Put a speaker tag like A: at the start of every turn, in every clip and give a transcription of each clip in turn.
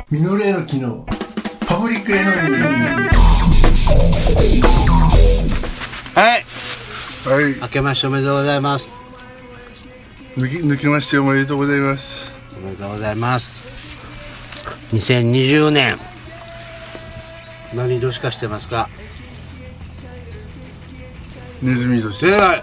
A: ミノルエノキのパブリックエノミー。
B: はい、
C: はい、
B: 明けましておめでとうございます。
C: 抜きましておめでとうございます。
B: おめでとうございます。2020年何年かしてますか？
C: ネズミ年。
B: 正解。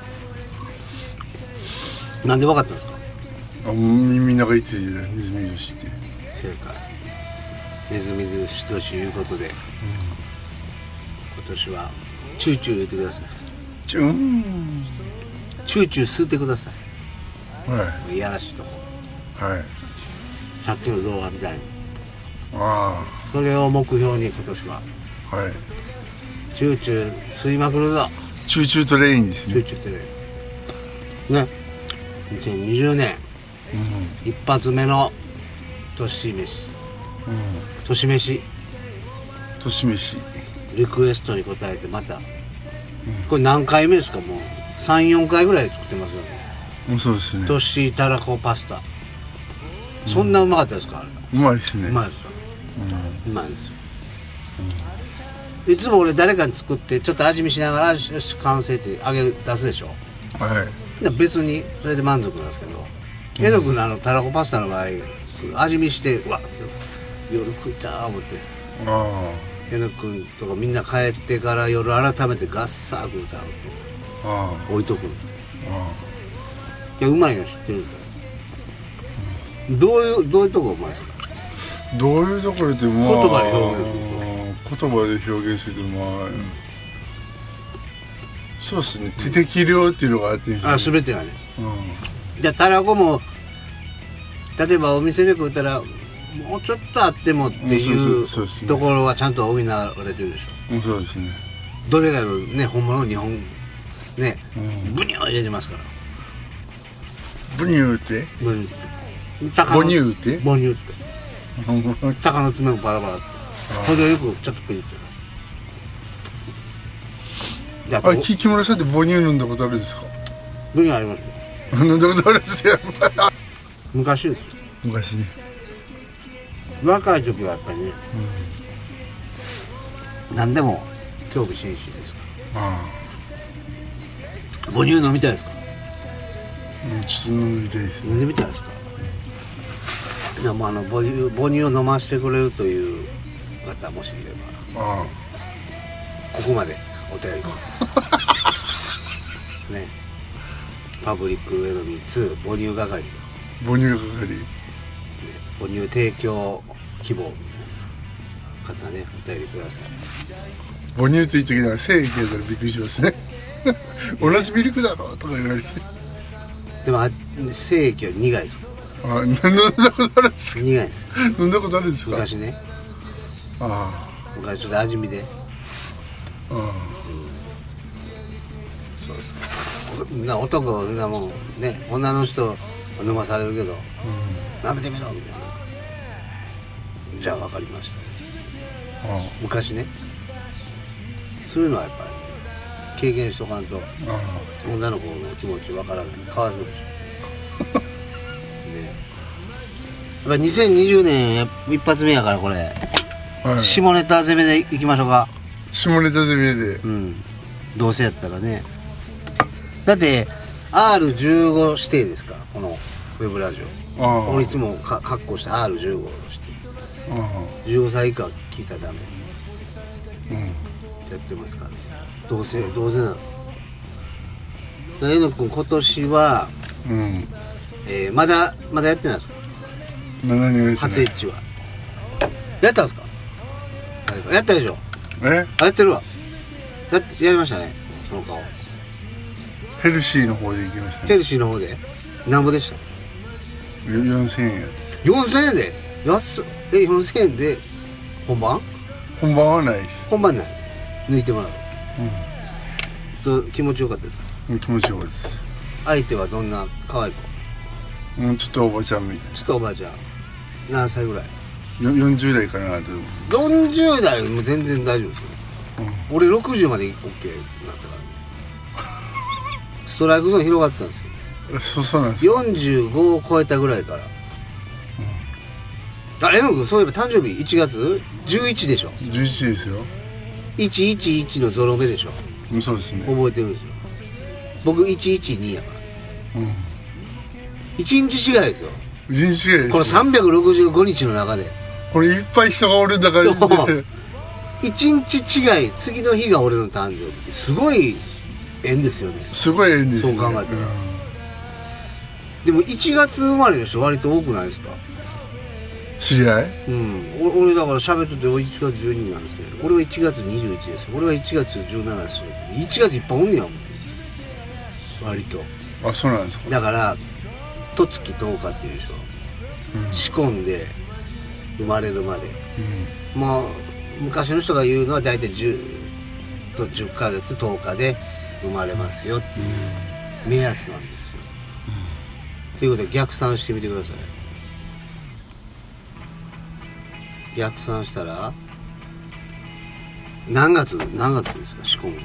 B: なんで分かったんですか？
C: みんなが言ってるネズミ年って。
B: 正解。ネズミ年ということで、今年はチューチュー入れてください。チューチュー吸ってください。
C: はい。
B: いやらしいとこ。
C: はい。
B: さっきの動画みたいに。
C: ああ。
B: それを目標に今年は。
C: はい。
B: チューチュー吸いまくるぞ。
C: チューチュートレインですね。
B: チューチュートレイン。ね。2020年、一発目の年飯。年飯。
C: 年飯。
B: リクエストに応えてまた。これ何回目ですか？もう3、4回ぐらい作ってますよね。
C: もうそうですね。
B: 年たらこパスタ。そんなうまかったですか？あれ。
C: うまいですね。
B: うまいですよ。うまいですよ。いつも俺誰かに作ってちょっと味見しながらよし完成って出すでしょ。
C: はい。
B: 別にそれで満足なんですけど、えのくんのたらこパスタの場合味見してうわっ夜食いたー思って。
C: あ
B: えのくんとかみんな帰ってから夜改めてガッサー食うたら置いとく。いやうまいの知ってるんですよ。どういうとこうまいですか？
C: どういうところでまあ
B: 言葉で表現すると。
C: 言葉で表現するとまあ、そうですね。適量っていうのがあって、
B: 全てがね。じゃあたらこも例えばお店で食うたらもうちょっとあってもっていうところはちゃんと補われてるでしょ。
C: そうですね。
B: どれかのね本物の日本ね、ブニュー入れてますから。
C: ブニューって
B: ボニューって鷹の爪もバラバラって、それでよくちょっとピリッと。
C: 木村さんって母乳飲んだことあるんですか？
B: ブニューありますよ。
C: 飲んだことあるんですよ。
B: 昔です。
C: 昔ね。
B: 若い時はやっぱりね、何でも興味津々ですから。母乳飲みたいですか？
C: ちょっと飲みたいですね。
B: 飲んでみたいですか？でも母乳を飲ませてくれるという方もしいれば、ここまでお便りね、パブリックエノミー2母乳係、
C: 母乳係、
B: 母乳提供希望みたいな方ね、お便りください。
C: 母乳という時には正義やったらびっくりしますね。同じミルクだろとか言われて。
B: でも正義は苦いですか？
C: 飲んだことあるんですか？
B: 苦いです。
C: 飲んだことあるんですか？
B: 昔ね。昔ちょっと味見で。そうですか。男がもうね、女の人飲まされるけど、舐めてみろみたいな。じゃあ分かりました。昔ね。そういうのはやっぱり経験しとかんと女の子の気持ち分からない。かわいそうでしょ。ね。やっぱ2020年一発目やからこれ、下ネタ攻めでいきましょうか。
C: 下ネタ攻めで。
B: どうせやったらね。だって R15 指定ですからこのウェブラジオ。俺いつも格好して R15 をして15歳以下聞いたらダメ。やってますから、ね、どうせなの。えのくん今年は、まだやってないですか？初エッチはやったんですか？やったでしょ。やってるわ。やりましたね。その顔
C: ヘルシーの方で行きましたね。
B: ヘルシーの方で何ぼでした？
C: 4000円やった。
B: 4000円で安っ。4000円で本番
C: はないです。
B: 本番ない。抜いてもらう。気持ちよかったですか？
C: 気持ちよかったです。
B: 相手はどんな可愛い子？
C: ちょっとおばちゃんみたいな。
B: ちょっとおばあちゃん何歳ぐらい
C: ？40代かなと。
B: 40代も全然大丈夫ですよ。俺60まで OK になったからね。ストライクゾーン広がってたんですよ。
C: そうなんですよ。
B: 45を超えたぐらいから、 あ、N君そういえば誕生日1月11でしょ。
C: 11ですよ。
B: 111のゾロ目でしょ。
C: うん、そうですね。
B: 覚えてるんですよ。僕112やから
C: うん。
B: 1日違いですよ。
C: 人種違いです。
B: この365日の中で
C: これいっぱい人がおるんだから。
B: そう1日違い、次の日が俺の誕生日。すごい縁ですよね。
C: すごい縁ですね。
B: そう考えたらでも1月生まれの人割と多くないですか？
C: 知り合い？
B: うん、俺だから喋ってて1月12なんですよ。俺は1月21ですよ。俺は1月17ですよ。1月いっぱいおんねやもん割と。
C: あ、そうなんですか。
B: だから十月10日っていうでしょ、仕込んで生まれるまで、まあ昔の人が言うのは大体10ヶ月10日で生まれますよっていう目安なんですよ、ということで逆算してみてください。逆算したら何月ですか仕込む。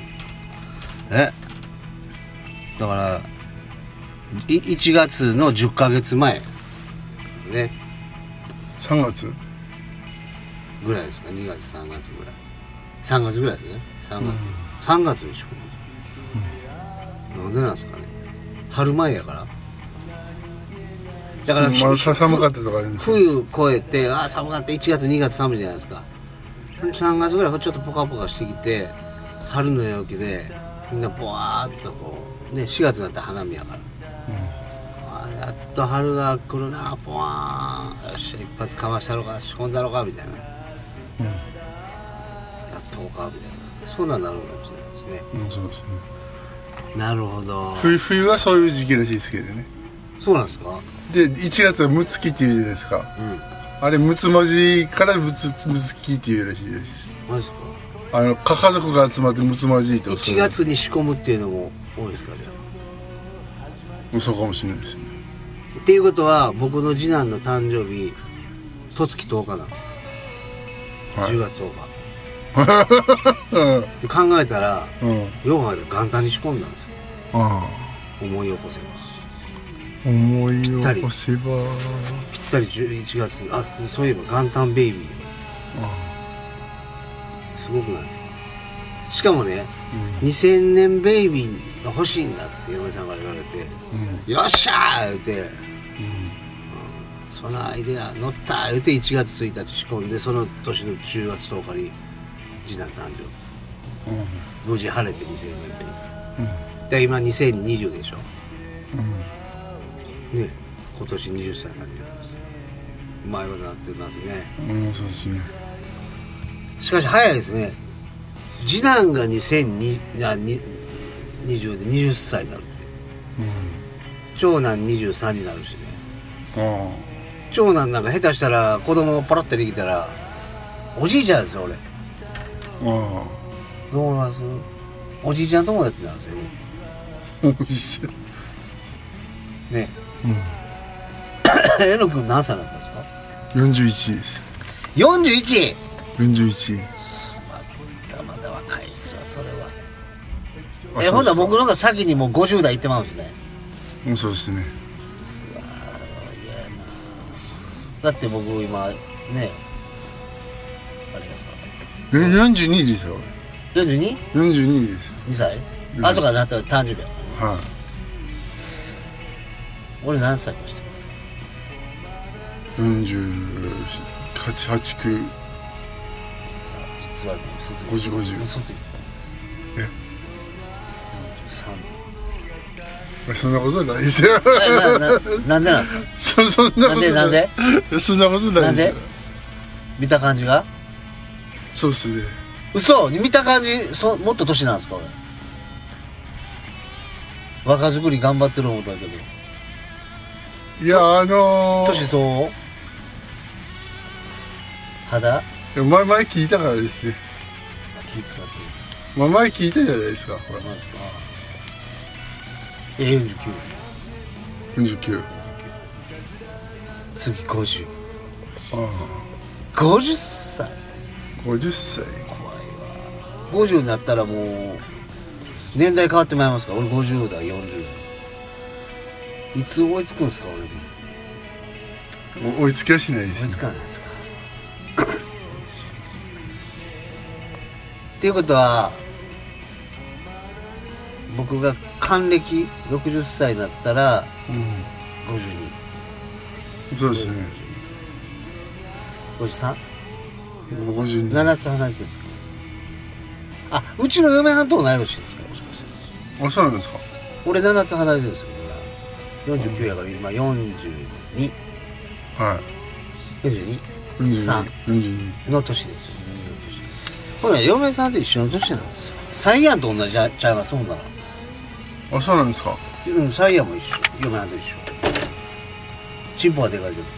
B: だから1月の10ヶ月前ね。
C: 3月
B: ぐらいですか。2月3月ぐらい、3月ぐらいですね。3月に仕込む、なんでなんですかね。春前やからだから、
C: まあ、寒かったとかね。
B: 冬越えて寒かった。1月2月寒いじゃないですか。3月ぐらいちょっとポカポカしてきて春の陽気でみんなボワーっとこうね、4月になったら花見やから、やっと春が来るな、ポワーン、よっしゃ一発かましたろか仕込んだろかみたいな、やっとこうかみたいな、そんなんなるかもしれないですね。
C: そうですね。
B: なるほど。
C: 冬はそういう時期らしいですけどね。
B: そうなんですか。
C: で1月はむつきっていうじゃないですか、あれむつ文字からむつきっていうらしいです。
B: マジですか。
C: 家族が集まってむつまじいと
B: 1月に仕込むっていうのも多いですか。じゃ
C: あそうかもしれないですね。
B: っていうことは僕の次男の誕生日十月10日なんです、はい、10月10日で考えたら、ヨガで元旦に仕込んだんですよ。思い起こせば
C: 思い起こせば
B: ぴったり11月。そういえば元旦ベイビー、すごくないですか。しかもね、2000年ベイビーが欲しいんだって嫁さんから言われて、よっしゃー言うて、そのアイデア乗った言うて1月1日仕込んで、その年の10月10日に次男誕生、無事晴れて2000年ベイビー、で今2020でしょ、ね、今年20歳になります。うまいことなってますね。
C: そうですね。
B: しかし早いですね。次男が2020で20歳になるって、長男23になるしね。長男なんか下手したら子供パラッとできたらおじいちゃんですよ俺。どう思います？おじいちゃん友達なんですよ。
C: おじいちゃん
B: ね。えのくん何歳なんですか
C: ？41です。
B: 41？
C: 41。
B: まだ若いっすわそれは。ほんなら僕の方が先にもう50代いってまうんですね。
C: そうですね。
B: うわ嫌やな。だって僕今ねあれやから
C: 42ですよ。
B: 42？
C: 42です。
B: 2歳？そうか、だったら誕生日や。俺何歳かしてます？
C: 48、8、9。
B: 実はね、
C: 50。
B: 嘘ついて43。
C: そんなことないですよ。
B: なんでなんですか？
C: そんなことない。
B: なんで
C: そんなことないですよ。
B: 見た感じが？
C: そうっすね。
B: 嘘？見た感じもっと年なんですか俺。若作り頑張ってる思ったけど。
C: いや
B: 年相応？肌？
C: 前聞いたからですね。
B: 気使ってる。
C: 前聞いたじゃないですか。ほら。
B: まずか。49。
C: 49。
B: 次50。
C: 50
B: 歳。
C: 50歳。
B: 怖いわ。50になったらもう年代変わってまいりますか。俺50代、40代。いつ追いつくんですか俺に。
C: 追いつきはしないです、ね。
B: 追いつかないですか。 っていうことは僕が還暦60歳になったら52、
C: そうですね。
B: 53?7
C: 52。
B: つ離れてるんですか。あ、うちの嫁はんと同い年ですか、もしかして。
C: あ、そうなんですか。
B: 俺7つ離れてるんですよ。49やから今42、
C: は
B: 42、
C: い。42
B: 42の年ですよ。ほんなら嫁さんと一緒の年なんですよ。サイヤンと同じちゃいますもんなら。
C: あ、そうなんですか。
B: うん、サイヤンも一緒。嫁さんと一緒。チンポはでかいけど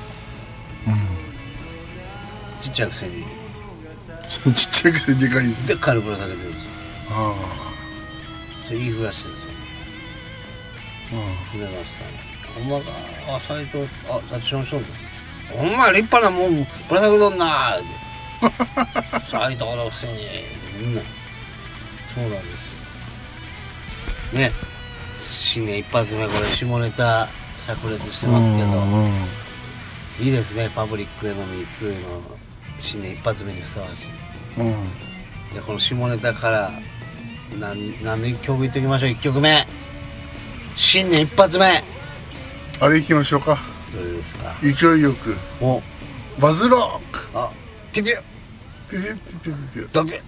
B: ちっちゃいくせに
C: ちっちゃいくせにでかいですね。
B: でっかいのぶら下げてるんですよ。
C: あ
B: それ言いふらしてるんですよ。
C: あ、
B: 船橋さん、ほんまか、あ、斎藤、あ、立ちションしとんの、ほんま立派なもんぶら下げとんなーって斎藤のくせにみんなそうなんですよね。新年一発目これ下ネタ炸裂してますけど、いいですね。パブリックエノミー2の新年一発目にふさわしい。じゃあこの下ネタから何の1曲いっておきましょう。1曲目、新年一発目、
C: あれ行きましょうか。
B: どれですか。
C: 勢いよく
B: お、
C: バズロック。
B: あ、ピピュ
C: ピピピピピピ。
B: ドピュ。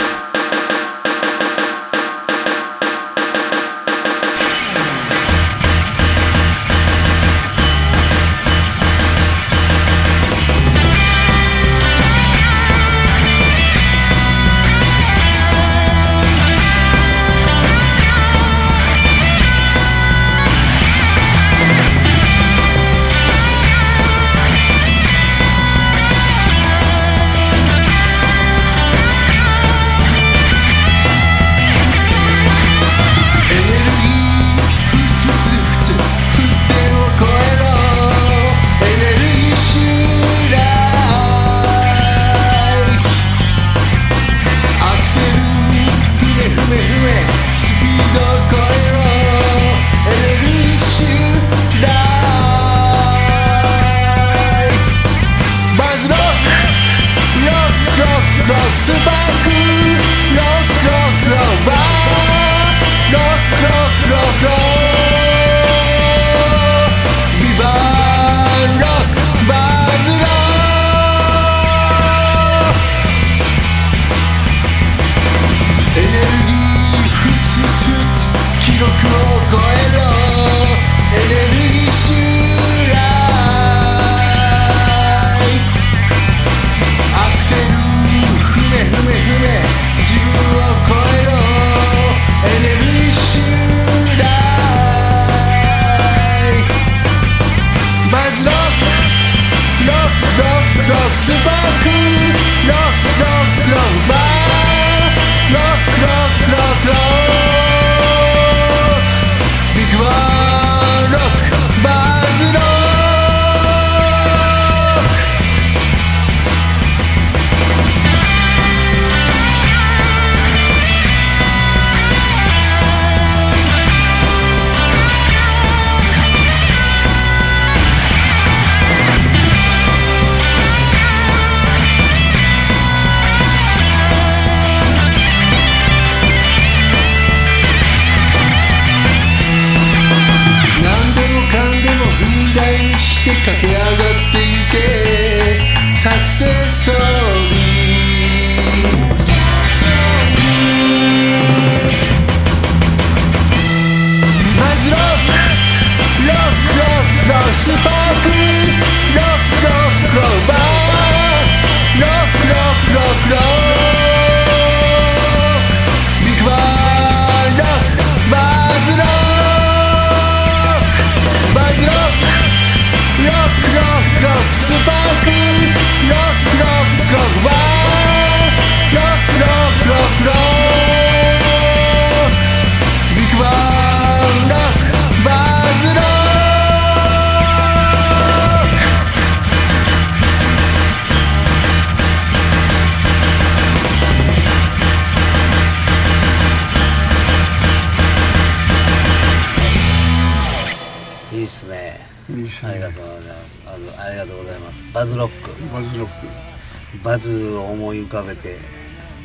B: ありがとうございます。ありがとうございます。バズロック。
C: バズロック。
B: バズを思い浮かべて書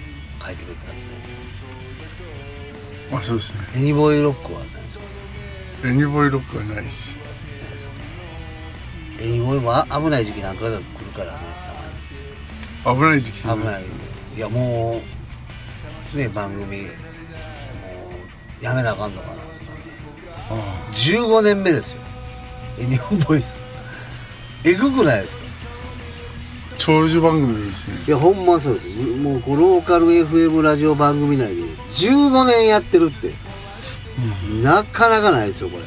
B: 書いてくれたんですね。
C: あ、そうですね。
B: エニボーイロックはないですか？
C: エニボーイロックはないし、
B: ないですか？エニボーイも危ない時期なんかが来るからね、たまに。
C: 危ない時期
B: 危ない。いやもうね、番組もうやめなあかんのかなとかね。
C: あ
B: 15年目ですよ、エニオンボイス。えぐくないですか？
C: 長寿番組ですね。
B: いやほんまそうです。もうこのローカル FM ラジオ番組内で15年やってるって、なかなかないですよこ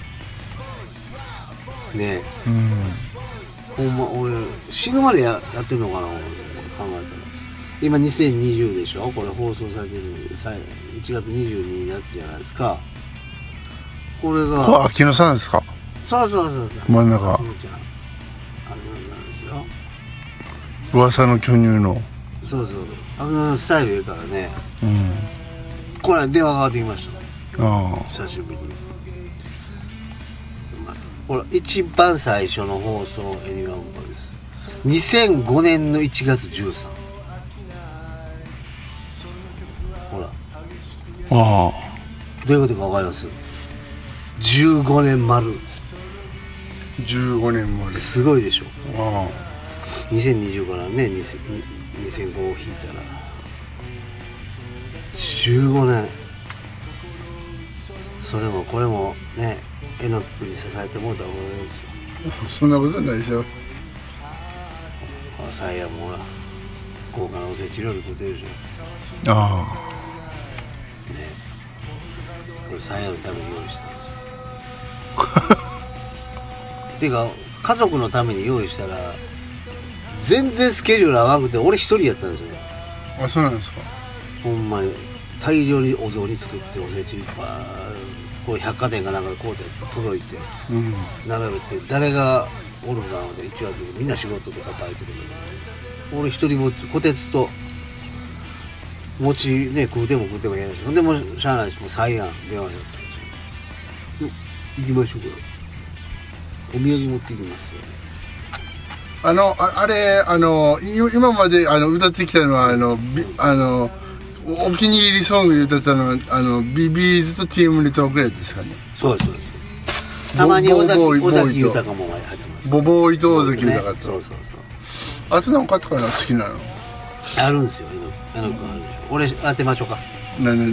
B: れねえ。ほんま俺死ぬまで やってるのかな、考えたら。今2020でしょ、これ放送されてる1月22日のやつじゃないですか。これが
C: これ秋野さんですか？
B: そう真
C: ん中
B: 秋野ちゃん、なんですよ。
C: 噂の巨乳の。
B: そう秋野さんスタイルいいからね。これ電話がかかってきました。久しぶりに。ほら一番最初の放送エニワンボイス2005年の1月13。ほらどういうことか分かります？15年丸。
C: 15年丸。
B: すごいでしょ。2020からね、2005を引いたら15年。それもこれもね、エノックに支えてもらったおかげですよ。
C: そんなことないですよ。
B: サイヤもほら高価なおせち料理食ってるでしょ。これサイヤのために用意したんですよ。っていうか家族のために用意したら全然スケジュール合わなくて俺一人やったんですよ。
C: あ、そうなんですか。
B: ほんまに大量にお雑煮作っておせちいっぱいこれ百貨店かなんかでこうやって届いて、並べて誰がおるかなので1月にみんな仕事とかバイトとか俺一人ぼっち、こてつと餅ね食うてもいけないし、ほんでもうしゃあないし、もう再案電話しちゃったんですよ。行きましょうか、お土産持ってきますよ。
C: あれ今まで歌ってきたのはお気に入りソングで歌ったのはビビーズとティームリトークやですかね。
B: そうです。たまに尾崎豊も入ってます。
C: ボボーイと尾崎豊と、
B: そう
C: あと何かあったかな、好きなの
B: あるんですよ。エノ君あるでしょ。俺当てましょうか。
C: はい。
B: エノ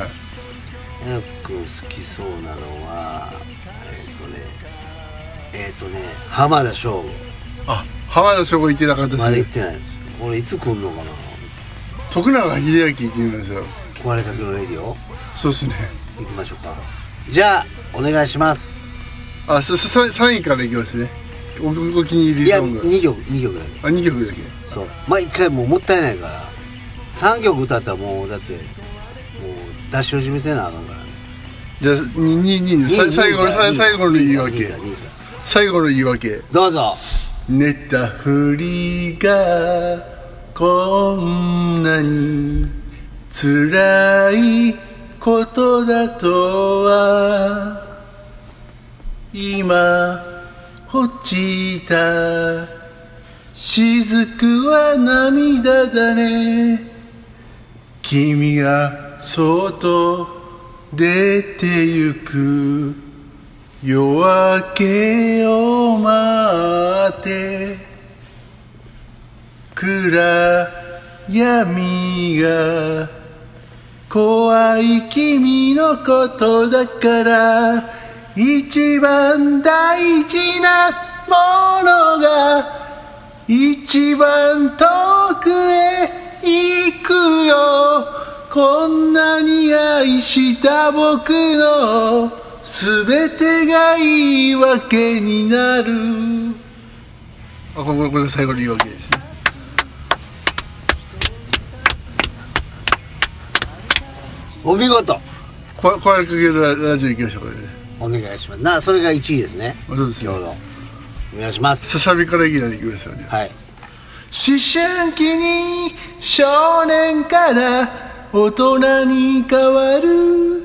B: 君好きそうなのは浜田省吾。
C: あ、浜田省吾行ってなかったですね。
B: まだ行ってないです。俺いつ来んのかな。
C: 徳永英明行ってみますよ。
B: 壊れかけのレディオ。
C: そうですね。
B: 行きましょうか。じゃあお願いします。
C: 3位からいきますね。お気に入りソング。
B: 2曲だけ。
C: 2曲だけ。
B: そう毎回もうもったいないから3曲歌ったらもうだってもう出し惜しみせなあかんからね。
C: じゃあ2最後の言い訳。最後の言い訳。
B: どうぞ。
C: 寝たふりがこんなに辛いことだとは、今落ちた雫は涙だね。君がそっと出てゆく夜明けを待って暗闇が怖い君のことだから、一番大事なものが一番遠くへ行くよ。こんなに愛した僕の全てが言い訳になる。これが最後の言い訳ですね。
B: お見事。
C: これかけるラジオ行きましょうかね。
B: お願いします。それが1位ですね。
C: そうですね。
B: 今日のお願いします。
C: ささびからいきなり行きましょうね。
B: はい。
C: 思春期に少年から大人に変わる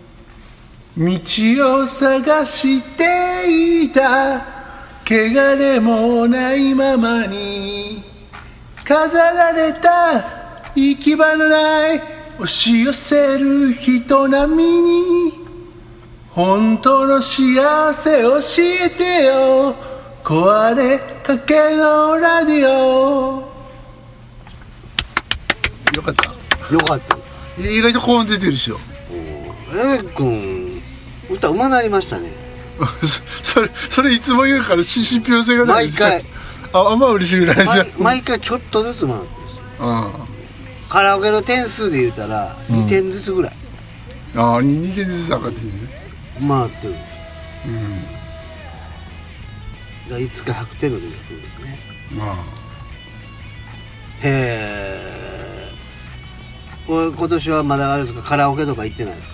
C: 道を探していた、汚れもないままに飾られた行き場のない押し寄せる人並みに本当の幸せ教えてよ壊れかけのラディオ。よかった。
B: よかった。
C: 意外と高音出てるでしょ。
B: 君歌うまなりましたね。
C: それいつも言うから信憑性がないですか。
B: 毎回
C: あんま嬉しくないですよ。
B: 毎回ちょっとずつ回ってるんですよ。カラオケの点数で言うたら2点ずつぐらい、
C: 2点ずつ上がってるね。
B: 回ってる。だいつか100点の時が来るんですね。へえ。これ今年はまだあれですか、カラオケとか行ってないですか。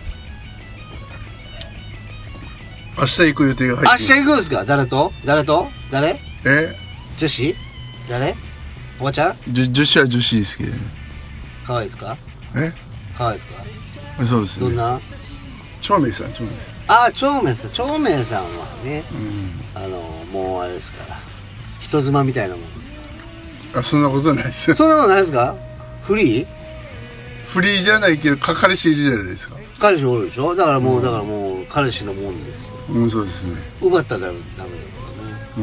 C: 明日行く予定が入ってる。
B: 明日行くんですか。誰女子誰おばちゃん。
C: 女子は女子ですけどね。
B: 可愛いですか。可愛いですか。
C: そうですね。
B: どんな。
C: 長明さん。
B: 長明さんはね、もうあれですから人妻みたいなもんですか
C: そんなことないですよ。
B: そんなことないですか。フリー
C: じゃないけど彼氏いるじゃないですか。
B: 彼氏おるでしょ。だからもう彼氏のもんですよ。
C: そうですね。
B: 奪ったらダメだから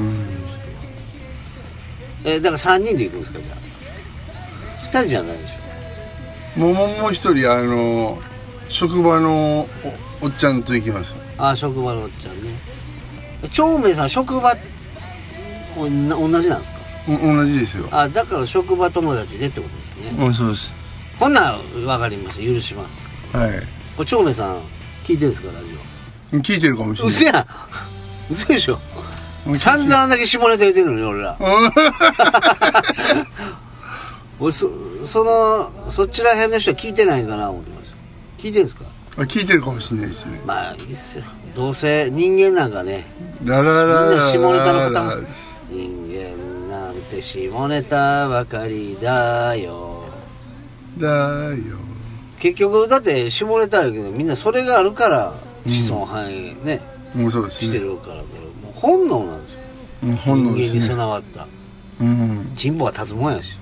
B: ね。だから3人で行くんですか。じゃあ2人じゃないでしょ。
C: もう一人職場の おっちゃんと行きます。
B: 職場のおっちゃんね。長明さん職場同じなんですか。
C: 同じですよ。
B: だから職場友達でってことですね。
C: そうです。
B: ほんなら分かりました。許します。
C: はい。
B: これ長明さん聞いてるんですか、ラジ
C: オ。聞いてるかもしれない。
B: 嘘やん。嘘でしょ。散々あんだけ下ネタ言ってるのに俺ら。そっちら辺の人は聞いてないんかな思ってました。聞いてるんですか。
C: 聞いてるかもしれないですね。
B: まあいいっすよ。どうせ人間なんかね、みん
C: な
B: 下ネタの方も人間なんて下ネタばかりだよ。結局だって下ネタやけどみんなそれがあるから子孫繁栄ね、
C: そうですね。
B: してるから、これもう本能なんですよ。
C: 本能ですね。
B: 人間に備わった。人望は立つもんやし。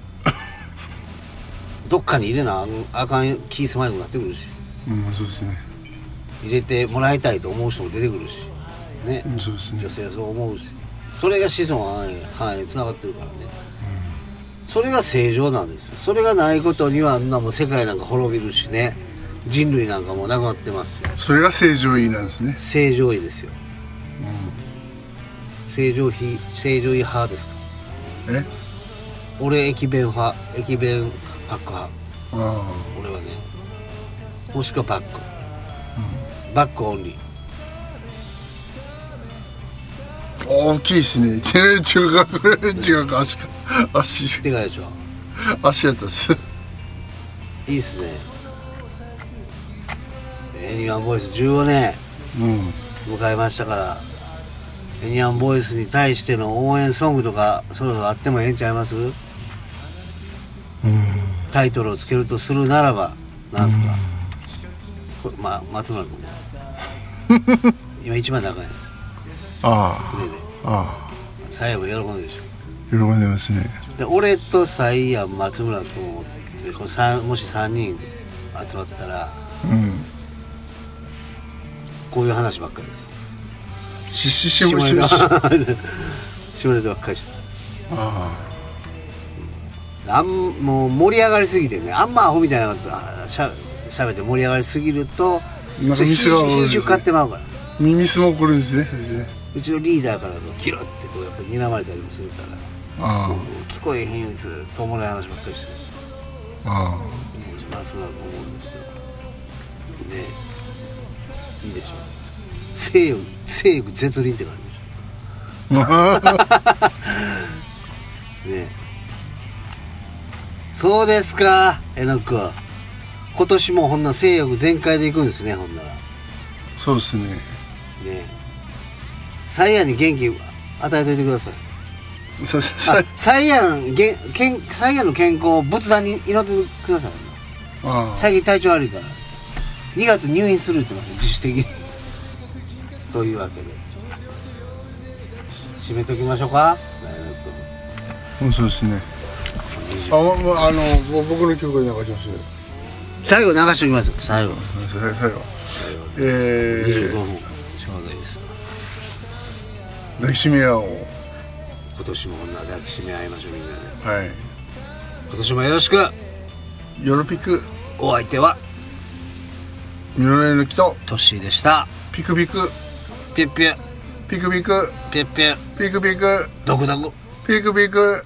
B: どっかに入れなあかん気狭いくなってくるし。
C: そうですね。
B: 入れてもらいたいと思う人も出てくるしね。
C: そうですね。
B: 女性はそう思うし、それが子孫繁栄につながってるからね。それが正常なんですよ。それがないことにはもう世界なんか滅びるしね、人類なんかもうなくなってますよ。
C: それが正常位なんですね。
B: 正常位ですよ。正常位派ですか。俺駅弁パック派。俺はね、もしくはバック、バックオンリー。
C: 大きいですね。中学足
B: でかいでしょ。
C: 足やったっす。
B: いいっすね。エニワンボイス15年迎えましたから、エニワンボイスに対しての応援ソングとかそろそろあってもええんちゃいます。タイトルをつけるとするならばなんすか。これ松村君も今一番長い。船でサイヤも喜んでるでしょ。
C: 喜んでますね。
B: で俺とサイヤ松村君でもし3人集まったら、こういう話ばっかりです。下ネタばっかりしもう盛り上がりすぎてね、あんまアホみたいなことしゃべって盛り上がりすぎると品種買ってまうから。
C: ミスも起こるんですね。
B: うちのリーダーからキロってこうやっぱ睨まれたりもするから、聞こえへんようにずっとおもろい話ばっかりしてる。松村君思うんですよね。いいでしょ。西武絶倫って感じでしょ。ね。そうですか、えのくん。今年もほんな西武全開で行くんですね、ほんなら。
C: そうですね。
B: サイヤンに元気与えといてください。サイヤンの健康を仏壇に祈ってください。最近体調悪いから2月入院するって言ってます、自主的に。というわけで締めときましょうか。
C: そうですね。 僕の曲で流します。
B: 最後流しておきます。最後
C: 25
B: 分ちょうどいいです。
C: 抱きしめ合おう。
B: 今年もこんな抱きしめ合いましょう、みんなで。
C: はい。
B: 今年もよろしく。
C: よろぴく。
B: お相手は
C: みのれのきと
B: トッシーでした。
C: ピクピク
B: ピュッピュ
C: ピクピク
B: ピュッピュ
C: ピクピク
B: ドクドク
C: ピクピク。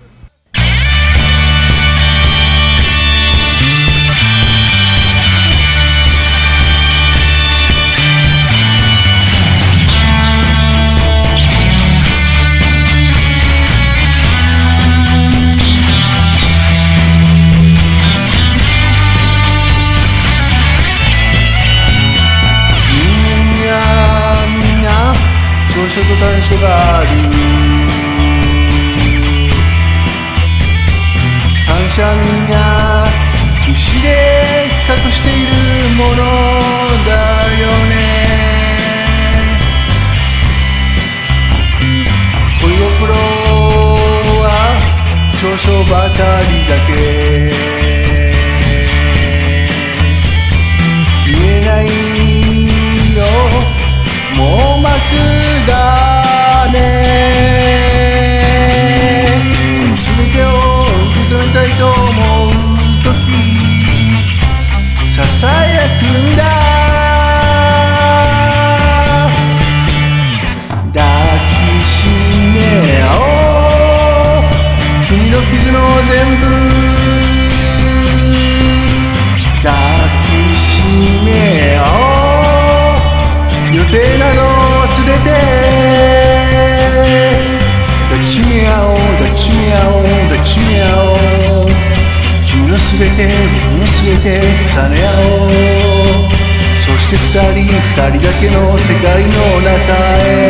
C: 長所と短所がある。短所はみんな必死で隠しているものだよね。恋心は長所ばかりだけ。見えないよ網膜だね。その全てを受け止めたいと思うときささやくんだ。抱きしめ合おう君の傷の全部。抱きしめ合おう予定など忘れて。抱きしめ合おう抱きしめ合おう抱きしめ合おう君のすべて僕のすべて重ね合おう。そして二人だけの世界の中へ